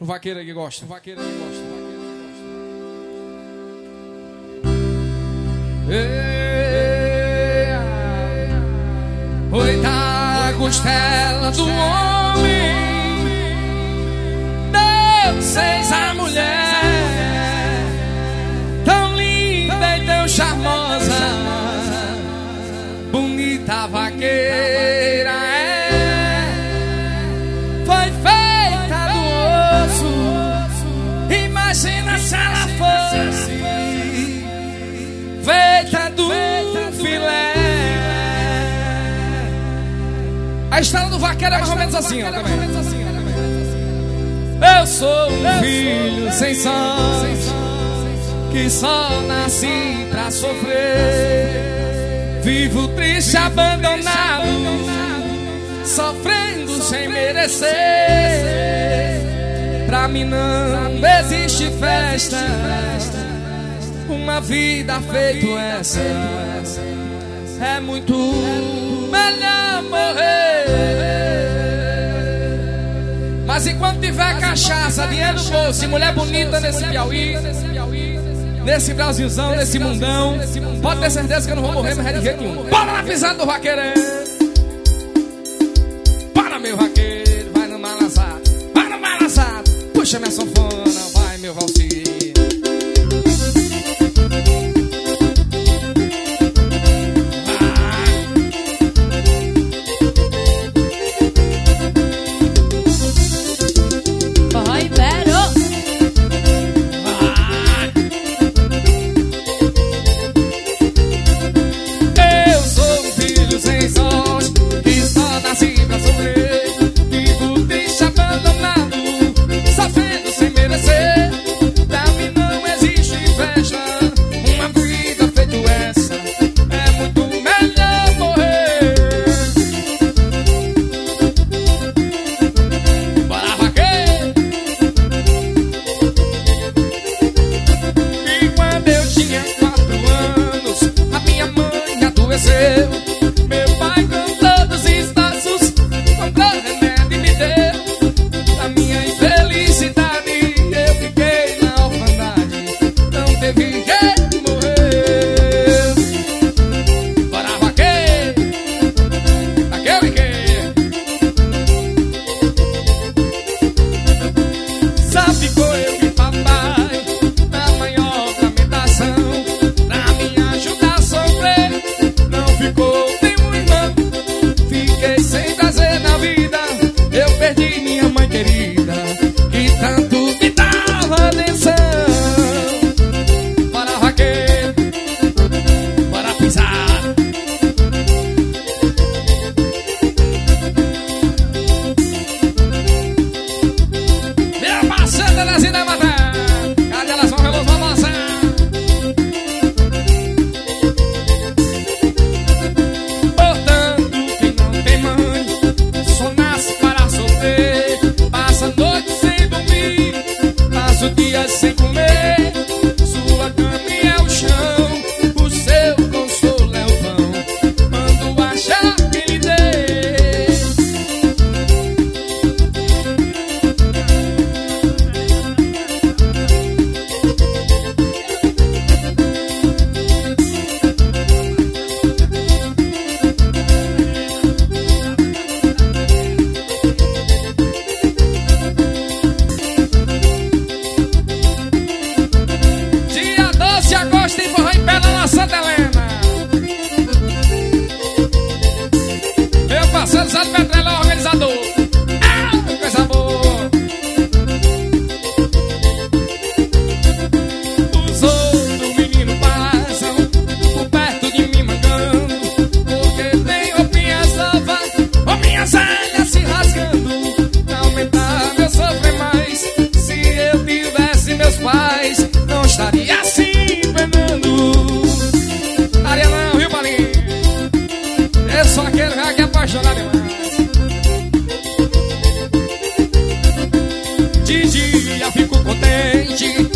Pro vaqueiro aí que gosta. Oi da costela do homem, Deus fez a mulher tão linda e tão charmosa, bonita vaqueira foi feita do osso. Imagina se ela fosse feita do filé. A história do vaqueiro é mais ou menos assim, ó, também. Eu sou um filho sem sorte, que só nasci pra sofrer. Vivo triste, abandonado, sofrendo sem merecer. Pra mim não existe festa, uma vida feita essa é muito melhor morrer. Mas enquanto tiver cachaça, dinheiro no bolso e mulher bonita nesse Piauí, nesse Brasilzão, nesse mundão, pode ter certeza que eu não vou morrer mais de jeito nenhum. Bora na pisada do vaqueiro. Bora, meu vaqueiro, vai no balançado, vai no balançado. Puxa minha sanfona, vai, meu valsinho. Meu pai com todos os esforços comprou remédio e me deu. A minha infelicidade eu fiquei na orfandade, não teve jeito de morrer. Bora vaqueiro, vaqueiro e quê? Só ficou eu e papai na maior lamentação, pra me ajudar a sofrer. Ficou nenhum irmão, fiquei sem prazer na vida. Eu perdi minha mãe querida, que tanto me dava atenção. Bora vaqueiro, bora pisar. Minha parceira Terezinha da Mata, cadê elas vão veloz pra moça? O dia sem comer, sua cama é o chão, o seu consolo é o pão, quando achar que lhe dê. Santa Helena, meu parceiro Zé do Petróleo é o organizador. Ah, coisa boa. Os outros meninos passam por perto de mim mancando, porque tem roupinhas novas, roupinhas velhas se rasgando. Pra aumentar meu sofrer mais, se eu tivesse meus pais, não estaria assim penando. Eu só quero ver que apaixonar demais. De dia fico contente,